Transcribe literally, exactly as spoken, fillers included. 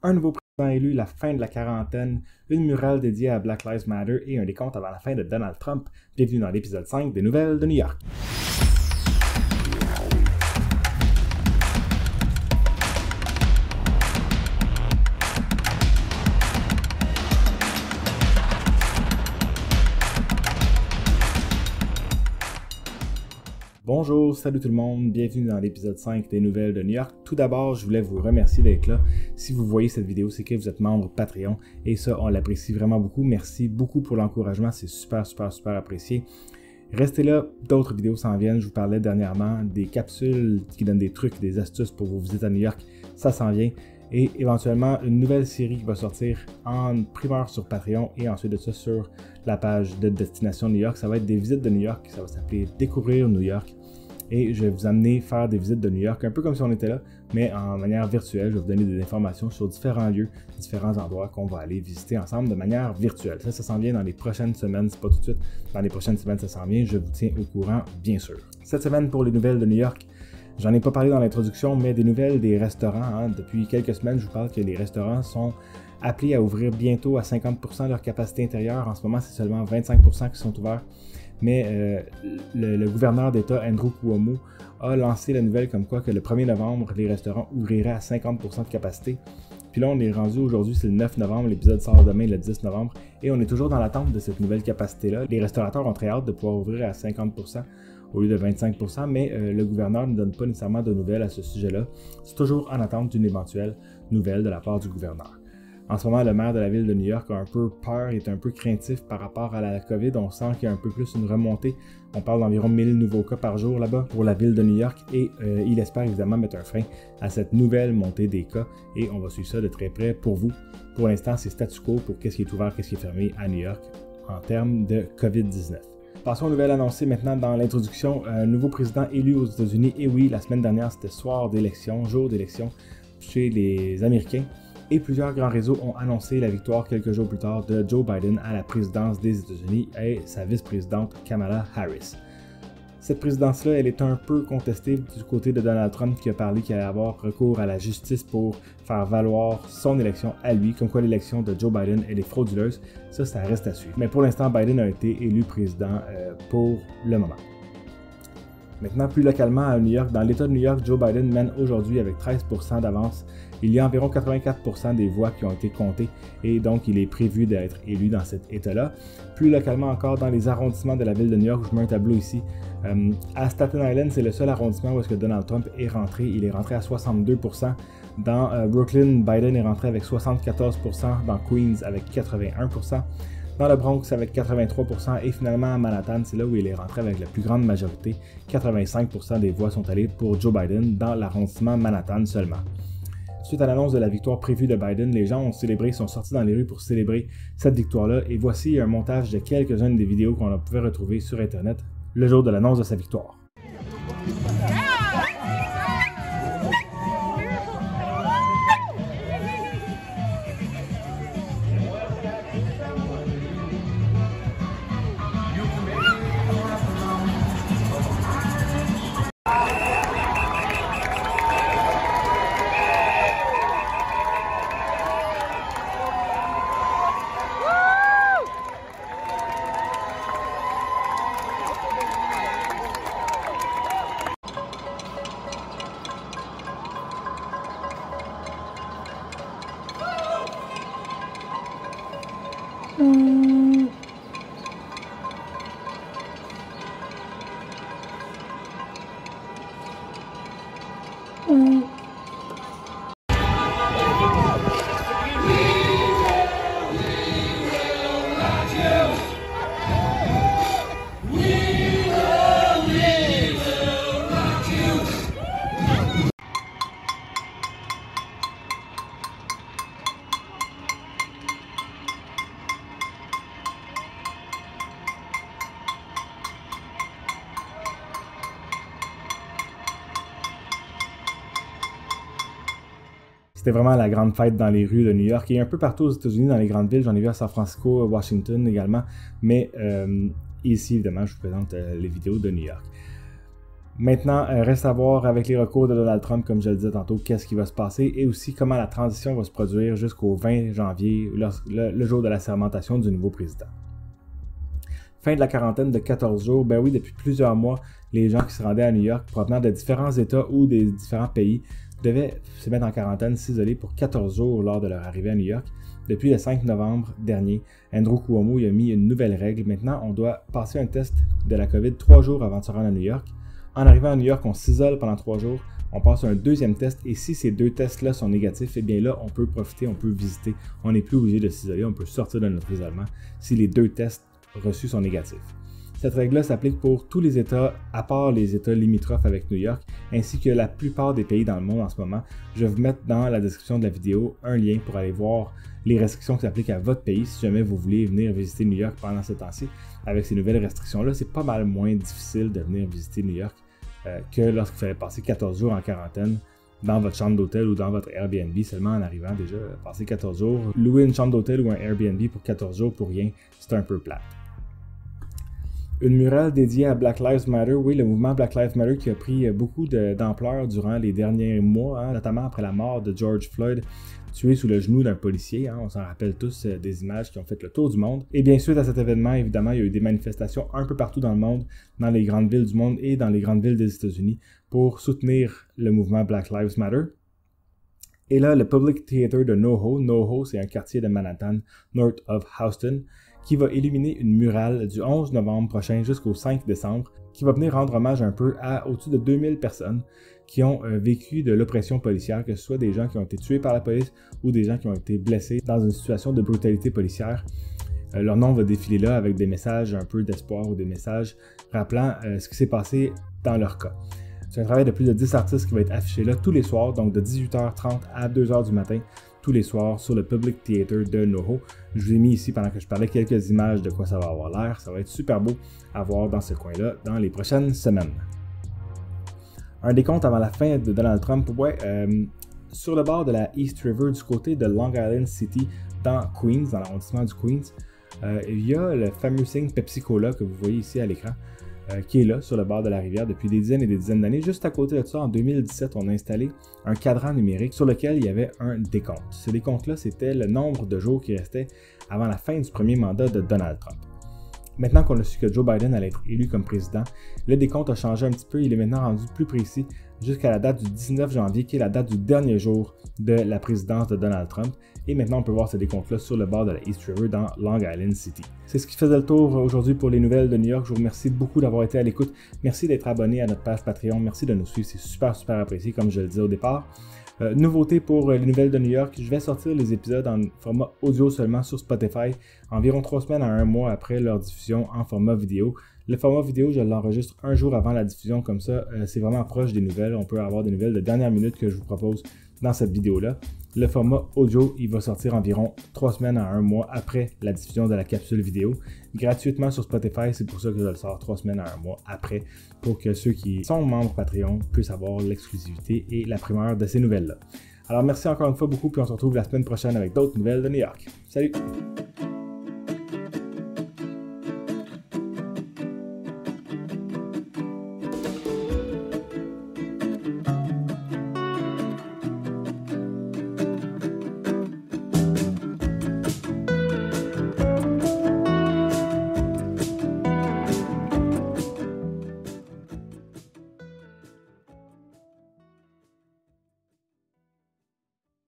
un nouveau président élu, la fin de la quarantaine, une murale dédiée à Black Lives Matter et un décompte avant la fin de Donald Trump. Bienvenue dans l'épisode cinq des Nouvelles de New York. Bonjour, salut tout le monde, bienvenue dans l'épisode cinq des Nouvelles de New York. Tout d'abord, je voulais vous remercier d'être là. Si vous voyez cette vidéo, c'est que vous êtes membre Patreon et ça, on l'apprécie vraiment beaucoup. Merci beaucoup pour l'encouragement, c'est super, super, super apprécié. Restez là, d'autres vidéos s'en viennent. Je vous parlais dernièrement des capsules qui donnent des trucs, des astuces pour vos visites à New York. Ça s'en vient. Et éventuellement, une nouvelle série qui va sortir en primeur sur Patreon et ensuite de ça sur la page de Destination New York. Ça va être des visites de New York, ça va s'appeler Découvrir New York. Et je vais vous amener faire des visites de New York, un peu comme si on était là, mais en manière virtuelle. Je vais vous donner des informations sur différents lieux, différents endroits qu'on va aller visiter ensemble de manière virtuelle. Ça, ça s'en vient dans les prochaines semaines, c'est pas tout de suite. Dans les prochaines semaines, ça s'en vient, je vous tiens au courant, bien sûr. Cette semaine, pour les nouvelles de New York, j'en ai pas parlé dans l'introduction, mais des nouvelles des restaurants. Hein. Depuis quelques semaines, je vous parle que les restaurants sont appelés à ouvrir bientôt à cinquante pour cent de leur capacité intérieure. En ce moment, c'est seulement vingt-cinq pour cent qui sont ouverts. Mais euh, le, le gouverneur d'État, Andrew Cuomo, a lancé la nouvelle comme quoi que le premier novembre, les restaurants ouvriraient à cinquante pour cent de capacité. Puis là, on est rendu aujourd'hui, c'est le neuf novembre, l'épisode sort demain, le dix novembre, et on est toujours dans l'attente de cette nouvelle capacité-là. Les restaurateurs ont très hâte de pouvoir ouvrir à cinquante pour cent au lieu de vingt-cinq pour cent, mais euh, le gouverneur ne donne pas nécessairement de nouvelles à ce sujet-là. C'est toujours en attente d'une éventuelle nouvelle de la part du gouverneur. En ce moment, le maire de la ville de New York a un peu peur, est un peu craintif par rapport à la COVID. On sent qu'il y a un peu plus une remontée. On parle d'environ mille nouveaux cas par jour là-bas pour la ville de New York et euh, il espère évidemment mettre un frein à cette nouvelle montée des cas et on va suivre ça de très près pour vous. Pour l'instant, c'est statu quo pour qu'est-ce qui est ouvert, qu'est-ce qui est fermé à New York en termes de COVID dix-neuf. Passons aux nouvelles annoncées maintenant dans l'introduction. Un nouveau président élu aux États-Unis. Et oui, la semaine dernière, c'était soir d'élection, jour d'élection chez les Américains. Et plusieurs grands réseaux ont annoncé la victoire quelques jours plus tard de Joe Biden à la présidence des États-Unis et sa vice-présidente Kamala Harris. Cette présidence-là, elle est un peu contestée du côté de Donald Trump qui a parlé qu'il allait avoir recours à la justice pour faire valoir son élection à lui, comme quoi l'élection de Joe Biden, elle est frauduleuse. Ça, ça reste à suivre. Mais pour l'instant, Biden a été élu président euh, pour le moment. Maintenant, plus localement à New York, dans l'État de New York, Joe Biden mène aujourd'hui avec treize pour cent d'avance. Il y a environ quatre-vingt-quatre pour cent des voix qui ont été comptées et donc il est prévu d'être élu dans cet État-là. Plus localement encore, dans les arrondissements de la ville de New York, je mets un tableau ici. Euh, à Staten Island, c'est le seul arrondissement où est-ce que Donald Trump est rentré. Il est rentré à soixante-deux pour cent. Dans euh, Brooklyn, Biden est rentré avec soixante-quatorze pour cent. Dans Queens, avec quatre-vingt-un pour cent. Dans le Bronx avec quatre-vingt-trois pour cent et finalement à Manhattan, c'est là où il est rentré avec la plus grande majorité. quatre-vingt-cinq pour cent des voix sont allées pour Joe Biden dans l'arrondissement Manhattan seulement. Suite à l'annonce de la victoire prévue de Biden, les gens ont célébré, sont sortis dans les rues pour célébrer cette victoire-là et voici un montage de quelques-unes des vidéos qu'on pouvait retrouver sur Internet le jour de l'annonce de sa victoire. Mm. Mm. C'était vraiment la grande fête dans les rues de New York et un peu partout aux États-Unis, dans les grandes villes. J'en ai vu à San Francisco, Washington également. Mais euh, ici, évidemment, je vous présente euh, les vidéos de New York. Maintenant, euh, reste à voir avec les recours de Donald Trump, comme je le disais tantôt, qu'est-ce qui va se passer et aussi comment la transition va se produire jusqu'au vingt janvier, le, le, le jour de la sermentation du nouveau président. Fin de la quarantaine de quatorze jours, ben oui, depuis plusieurs mois, les gens qui se rendaient à New York provenant de différents États ou des différents pays devaient se mettre en quarantaine, s'isoler pour quatorze jours lors de leur arrivée à New York. Depuis le cinq novembre dernier, Andrew Cuomo a mis une nouvelle règle. Maintenant, on doit passer un test de la COVID trois jours avant de se rendre à New York. En arrivant à New York, on s'isole pendant trois jours, on passe un deuxième test et si ces deux tests-là sont négatifs, eh bien là, on peut profiter, on peut visiter. On n'est plus obligé de s'isoler, on peut sortir de notre isolement si les deux tests reçus sont négatifs. Cette règle-là s'applique pour tous les États, à part les États limitrophes avec New York, ainsi que la plupart des pays dans le monde en ce moment. Je vais vous mettre dans la description de la vidéo un lien pour aller voir les restrictions qui s'appliquent à votre pays si jamais vous voulez venir visiter New York pendant ce temps-ci. Avec ces nouvelles restrictions-là, c'est pas mal moins difficile de venir visiter New York euh, que lorsqu'il fallait passer quatorze jours en quarantaine dans votre chambre d'hôtel ou dans votre Airbnb seulement en arrivant déjà. Passer quatorze jours, louer une chambre d'hôtel ou un Airbnb pour quatorze jours pour rien, c'est un peu plate. Une murale dédiée à Black Lives Matter, oui, le mouvement Black Lives Matter qui a pris beaucoup d'ampleur durant les derniers mois, hein, notamment après la mort de George Floyd, tué sous le genou d'un policier. Hein, on s'en rappelle tous euh, des images qui ont fait le tour du monde. Et bien suite à cet événement, évidemment, il y a eu des manifestations un peu partout dans le monde, dans les grandes villes du monde et dans les grandes villes des États-Unis pour soutenir le mouvement Black Lives Matter. Et là, le Public Theater de NoHo, NoHo c'est un quartier de Manhattan, north of Houston, qui va illuminer une murale du onze novembre prochain jusqu'au cinq décembre, qui va venir rendre hommage un peu à au-dessus de deux mille personnes qui ont euh, vécu de l'oppression policière, que ce soit des gens qui ont été tués par la police ou des gens qui ont été blessés dans une situation de brutalité policière. Euh, leur nom va défiler là avec des messages un peu d'espoir ou des messages rappelant euh, ce qui s'est passé dans leur cas. C'est un travail de plus de dix artistes qui va être affiché là tous les soirs, donc de dix-huit heures trente à deux heures du matin, tous les soirs sur le Public Theater de NoHo. Je vous ai mis ici, pendant que je parlais, quelques images de quoi ça va avoir l'air. Ça va être super beau à voir dans ce coin-là dans les prochaines semaines. Un décompte avant la fin de Donald Trump, ouais, euh, sur le bord de la East River, du côté de Long Island City, dans Queens, dans l'arrondissement du Queens, euh, il y a le fameux signe Pepsi-Cola que vous voyez ici à l'écran, Euh, qui est là, sur le bord de la rivière, depuis des dizaines et des dizaines d'années. Juste à côté de ça, en deux mille dix-sept, on a installé un cadran numérique sur lequel il y avait un décompte. Ce décompte-là, c'était le nombre de jours qui restaient avant la fin du premier mandat de Donald Trump. Maintenant qu'on a su que Joe Biden allait être élu comme président, le décompte a changé un petit peu. Il est maintenant rendu plus précis jusqu'à la date du dix-neuf janvier, qui est la date du dernier jour de la présidence de Donald Trump. Et maintenant, on peut voir ce décompte-là sur le bord de la East River dans Long Island City. C'est ce qui faisait le tour aujourd'hui pour les nouvelles de New York. Je vous remercie beaucoup d'avoir été à l'écoute. Merci d'être abonné à notre page Patreon. Merci de nous suivre. C'est super, super apprécié, comme je le disais au départ. Euh, nouveauté pour euh, les nouvelles de New York, je vais sortir les épisodes en format audio seulement sur Spotify, environ trois semaines à un mois après leur diffusion en format vidéo. Le format vidéo, je l'enregistre un jour avant la diffusion, comme ça, euh, c'est vraiment proche des nouvelles. On peut avoir des nouvelles de dernière minute que je vous propose dans cette vidéo-là. Le format audio, il va sortir environ trois semaines à un mois après la diffusion de la capsule vidéo, gratuitement sur Spotify. C'est pour ça que je le sors trois semaines à un mois après, pour que ceux qui sont membres Patreon puissent avoir l'exclusivité et la primeur de ces nouvelles-là. Alors merci encore une fois beaucoup, puis on se retrouve la semaine prochaine avec d'autres nouvelles de New York. Salut!